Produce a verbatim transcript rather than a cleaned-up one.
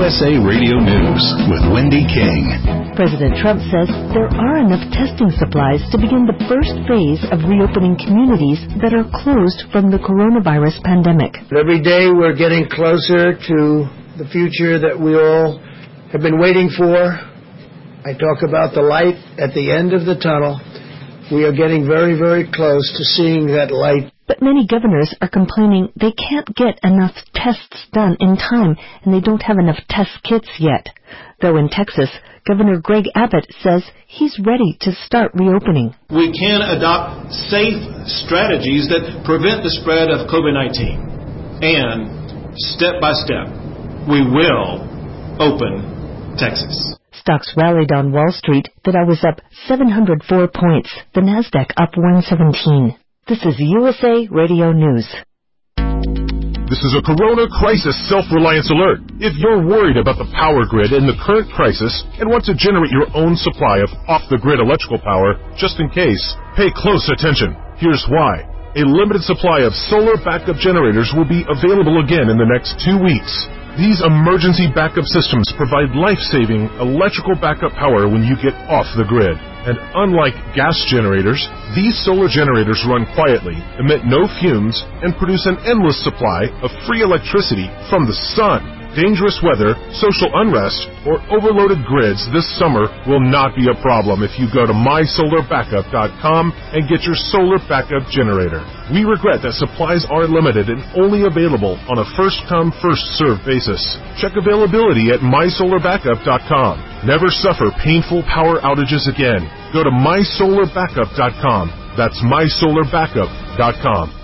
S A Radio News with Wendy King. President Trump says there are enough testing supplies to begin the first phase of reopening communities that are closed from the coronavirus pandemic. Every day we're getting closer to the future that we all have been waiting for. I talk about the light at the end of the tunnel. We are getting very, very close to seeing that light. But many governors are complaining they can't get enough tests done in time, and they don't have enough test kits yet. Though in Texas, Governor Greg Abbott says he's ready to start reopening. We can adopt safe strategies that prevent the spread of COVID nineteen. And step by step, we will open Texas. Stocks rallied on Wall Street. The Dow was up seven hundred four points. The Nasdaq up one seventeen. This is U S A Radio News. This is a Corona Crisis Self-Reliance Alert. If you're worried about the power grid in the current crisis and want to generate your own supply of off-the-grid electrical power, just in case, pay close attention. Here's why. A limited supply of solar backup generators will be available again in the next two weeks. These emergency backup systems provide life-saving electrical backup power when you get off the grid. And unlike gas generators, these solar generators run quietly, emit no fumes, and produce an endless supply of free electricity from the sun. Dangerous weather, social unrest, or overloaded grids this summer will not be a problem if you go to my solar backup dot com and get your solar backup generator. We regret that supplies are limited and only available on a first-come, first-served basis. Check availability at my solar backup dot com. Never suffer painful power outages again. Go to my solar backup dot com. That's my solar backup dot com.